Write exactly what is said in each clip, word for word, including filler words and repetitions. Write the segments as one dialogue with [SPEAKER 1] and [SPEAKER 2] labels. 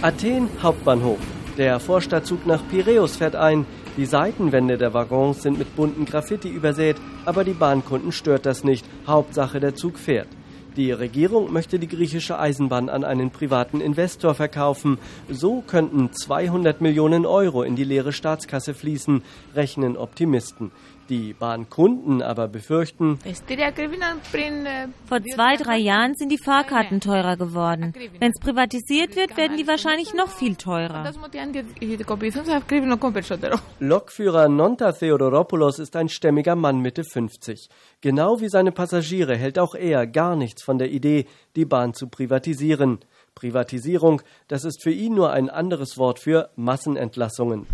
[SPEAKER 1] Athen Hauptbahnhof. Der Vorstadtzug nach Piräus fährt ein. Die Seitenwände der Waggons sind mit bunten Graffiti übersät, aber die Bahnkunden stört das nicht. Hauptsache, der Zug fährt. Die Regierung möchte die griechische Eisenbahn an einen privaten Investor verkaufen. So könnten zweihundert Millionen Euro in die leere Staatskasse fließen, rechnen Optimisten. Die Bahnkunden aber befürchten:
[SPEAKER 2] Vor zwei, drei Jahren sind die Fahrkarten teurer geworden. Wenn es privatisiert wird, werden die wahrscheinlich noch viel teurer.
[SPEAKER 1] Lokführer Nonta Theodoropoulos ist ein stämmiger Mann Mitte fünfzig. Genau wie seine Passagiere hält auch er gar nichts von der Idee, die Bahn zu privatisieren. Privatisierung, das ist für ihn nur ein anderes Wort für Massenentlassungen.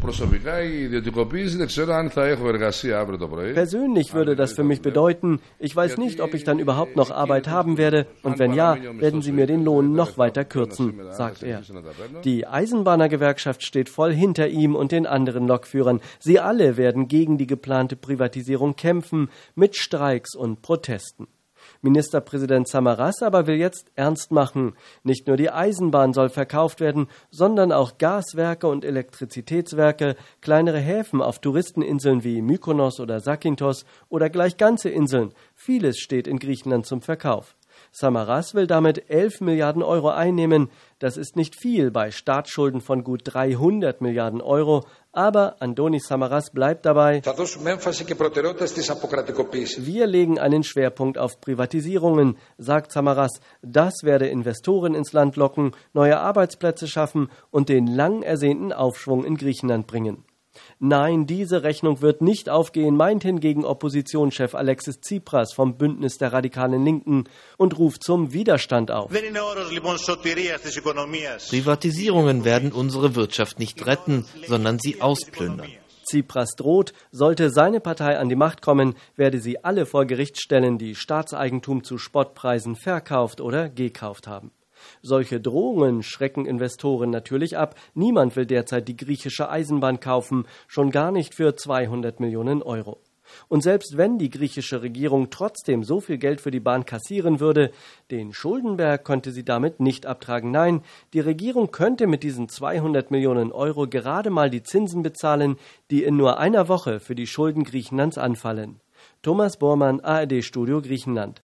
[SPEAKER 1] Persönlich würde das für mich bedeuten, ich weiß nicht, ob ich dann überhaupt noch Arbeit haben werde, und wenn ja, werden sie mir den Lohn noch weiter kürzen, sagt er. Die Eisenbahnergewerkschaft steht voll hinter ihm und den anderen Lokführern. Sie alle werden gegen die geplante Privatisierung kämpfen, mit Streiks und Protesten. Ministerpräsident Samaras aber will jetzt ernst machen. Nicht nur die Eisenbahn soll verkauft werden, sondern auch Gaswerke und Elektrizitätswerke, kleinere Häfen auf Touristeninseln wie Mykonos oder Zakynthos oder gleich ganze Inseln. Vieles steht in Griechenland zum Verkauf. Samaras will damit elf Milliarden Euro einnehmen. Das ist nicht viel bei Staatsschulden von gut dreihundert Milliarden Euro, aber Antonis Samaras bleibt dabei: Wir legen einen Schwerpunkt auf Privatisierungen, sagt Samaras. Das werde Investoren ins Land locken, neue Arbeitsplätze schaffen und den lang ersehnten Aufschwung in Griechenland bringen. Nein, diese Rechnung wird nicht aufgehen, meint hingegen Oppositionschef Alexis Tsipras vom Bündnis der radikalen Linken und ruft zum Widerstand auf.
[SPEAKER 3] Privatisierungen werden unsere Wirtschaft nicht retten, sondern sie ausplündern.
[SPEAKER 1] Tsipras droht, sollte seine Partei an die Macht kommen, werde sie alle vor Gericht stellen, die Staatseigentum zu Spottpreisen verkauft oder gekauft haben. Solche Drohungen schrecken Investoren natürlich ab. Niemand will derzeit die griechische Eisenbahn kaufen, schon gar nicht für zweihundert Millionen Euro. Und selbst wenn die griechische Regierung trotzdem so viel Geld für die Bahn kassieren würde, den Schuldenberg könnte sie damit nicht abtragen. Nein, die Regierung könnte mit diesen zweihundert Millionen Euro gerade mal die Zinsen bezahlen, die in nur einer Woche für die Schulden Griechenlands anfallen. Thomas Bormann, A R D Studio Griechenland.